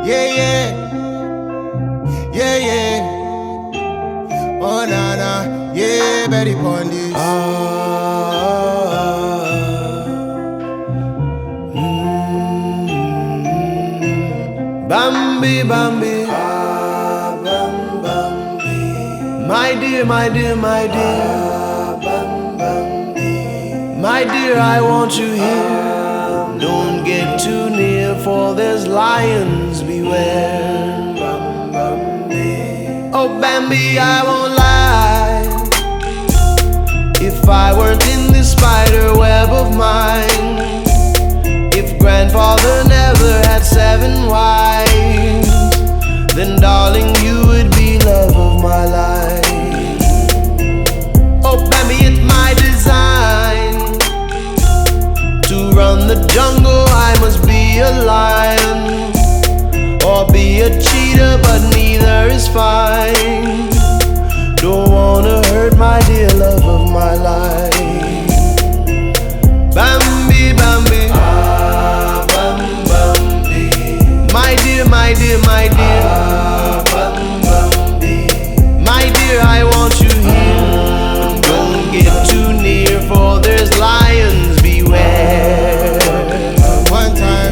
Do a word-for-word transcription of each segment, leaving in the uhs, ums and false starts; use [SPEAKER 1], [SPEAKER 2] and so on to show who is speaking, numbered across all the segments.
[SPEAKER 1] Yeah, yeah. Yeah, yeah. Oh, nah, nah. Yeah, Betty Pondis.
[SPEAKER 2] Ah, mm, Bambi, Bambi.
[SPEAKER 1] Ah, bam, Bambi.
[SPEAKER 2] My dear, my dear, my dear.
[SPEAKER 1] Ah, bam, Bambi.
[SPEAKER 2] My dear, I want you here. Don't get too near, for there's lions beware.
[SPEAKER 1] Bam, Bambi.
[SPEAKER 2] Oh, Bambi, I won't lie. If I weren't in this spider web of mine, if grandfather never had seven wives, then darling, you would be love of my life. Oh, Bambi, it's my design to run the jungle. I must be a lion or be a cheetah, but neither is fine. Don't wanna hurt my dear love of my life. Bambi, Bambi.
[SPEAKER 1] Ah, bam, Bambi.
[SPEAKER 2] My dear, my dear, my dear.
[SPEAKER 1] Ah, bam, Bambi.
[SPEAKER 2] My dear, I want you here. Don't get too near, for there's lions beware.
[SPEAKER 1] One time.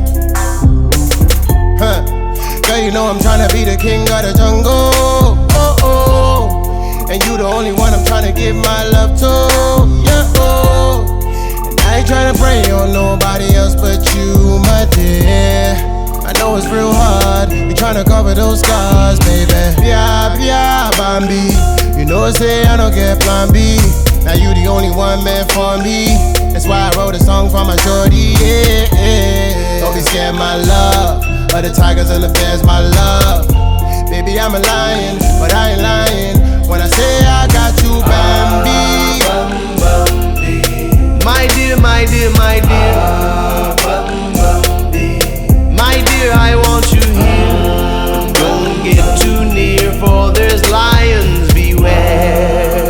[SPEAKER 1] Huh. Girl, you know I'm tryna be the king of the jungle. Oh, oh. And you the only one I'm tryna give my love to. Yeah, oh. And I ain't tryna pray on nobody else but you, my dear. I know it's real hard. You tryna cover those scars, baby. Yeah, yeah, Bambi. You know I say I don't get plan B. Now you the only one meant for me. That's why I wrote a song for my shorty. Yeah, yeah. Don't be scared, my love. But the tigers and the bears, my love. Baby, I'm a lion, but I ain't lying when I say I got you, Bambi.
[SPEAKER 2] Ah, Bambi. My dear, my dear, my dear.
[SPEAKER 1] Ah, Bambi.
[SPEAKER 2] My dear, I want you here. Don't get too near, for there's lions beware.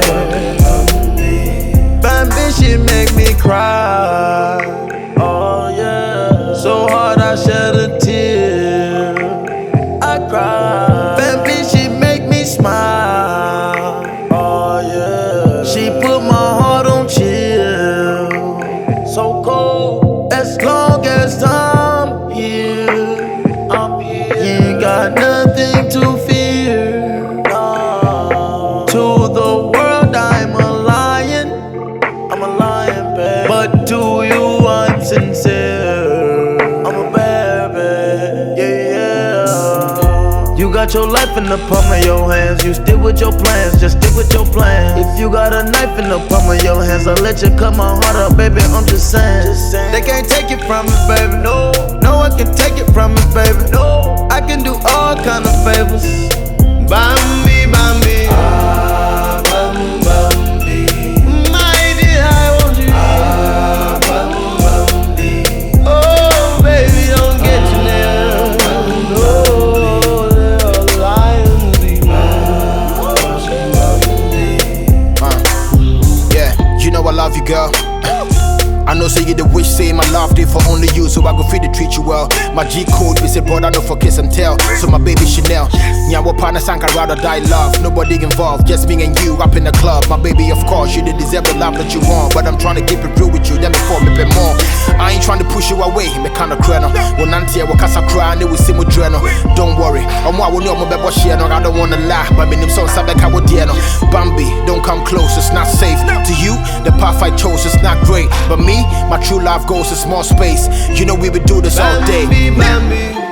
[SPEAKER 2] Bambi, she make me cry. Oh yeah. So hard I shed a tear. I cry. Bambi, she make me smile. Oh yeah. She put my heart on chill. So cold. As long as I'm here, I'm here. You ain't got nothing to fear. No. To the world, I'm a lion. I'm a lion, babe. But to you, I'm sincere. I'm a baby. Yeah, yeah. You got your life in the palm of your hands. You stick with your plans, just stick with your plans. If you got a knife in the palm of your hands, I'll let you cut my heart up, baby. I'm just saying. Just saying. They can't take it from me, baby. No, no one can take it from me, baby. No, I can do all kind of favors. Bambi, Bambi.
[SPEAKER 1] Ah, bam, Bambi.
[SPEAKER 2] My dear, I want you.
[SPEAKER 1] Ah, bam, Bambi.
[SPEAKER 2] Oh, baby, don't get you there. No, there are lions
[SPEAKER 3] Uh, yeah, you know I love you, girl. I know say you the wish, say my love day for only you, so I go free to treat you well. My G code, we say brother, no for kiss and tell. So my baby Chanel, Nyawo partner sank, I'd rather die love. Nobody involved, just me and you up in the club. My baby, of course, you did deserve the love that you want, but I'm trying to keep it real with you, then before me pay more. I ain't trying to push you away, me kinda crano. When auntie I casa cry, and they will see me dreno. Don't worry, I'm what I will know my baby share, no, I don't wanna lie, but me name so sabe ka wodieno. Bambi, don't come close, it's not safe. To you, the path I chose is not great, but me, my true love goes to small space. You know we would do this all day.
[SPEAKER 2] Bambi, Bambi.